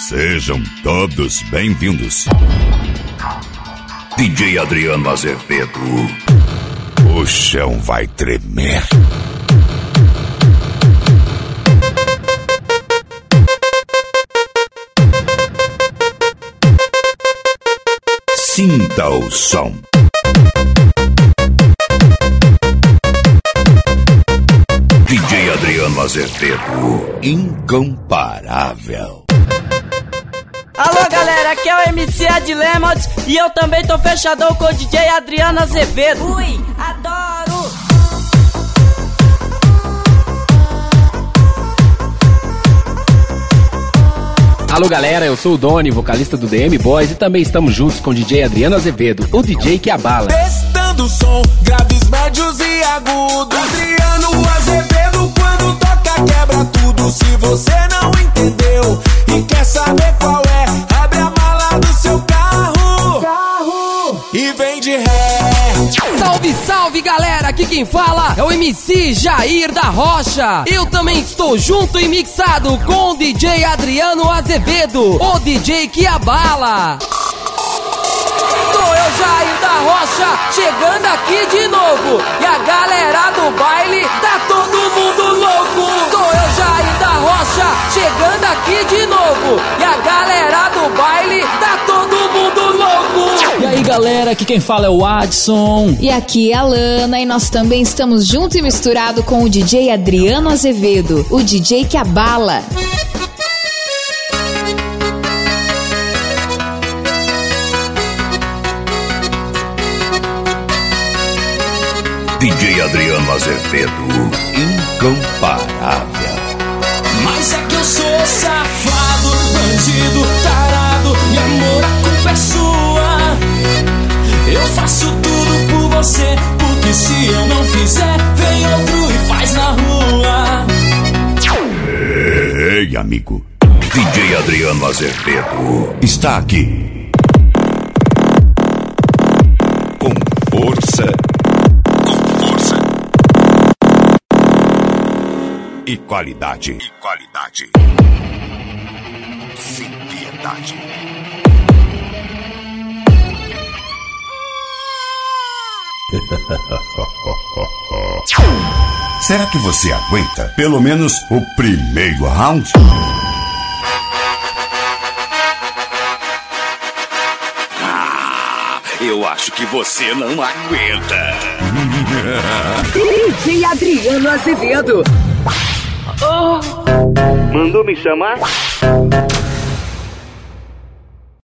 Sejam todos bem-vindos. DJ Adriano Azevedo. O chão vai tremer. Sinta o som. DJ Adriano Azevedo, incomparável. Alô galera, aqui é o MC Adlemot e eu também tô fechadão com o DJ Adriano Azevedo. Ui, adoro! Alô galera, eu sou o Doni, vocalista do DM Boys, e também estamos juntos com o DJ Adriano Azevedo, o DJ que abala. Testando o som, graves, médios e agudos. Adriano Azevedo, quando toca quebra tudo. Se você não entendeu e quer saber qual é, abre a mala do seu carro e vem de ré. Salve, salve galera, aqui quem fala é o MC Jair da Rocha. Eu também estou junto e mixado com o DJ Adriano Azevedo, o DJ que abala. Sou eu, Jair da Rocha, chegando aqui de novo, e a galera do baile tá todo mundo louco. Sou eu, Jair da Rocha, chegando aqui de novo, e a galera do baile tá todo mundo louco. E aí galera, aqui quem fala é o Adson. E aqui é a Lana, e nós também estamos junto e misturado com o DJ Adriano Azevedo, o DJ que abala. DJ Adriano Azevedo, incomparável. Mas é que eu sou safado, bandido, tarado, e amor, a culpa é sua. Eu faço tudo por você, porque se eu não fizer, vem outro e faz na rua. Ei, amigo, DJ Adriano Azevedo está aqui. Com força. E qualidade. Sem piedade. Será que você aguenta pelo menos o primeiro round? Eu acho que você não aguenta. DJ Adriano Azevedo. Mandou me chamar?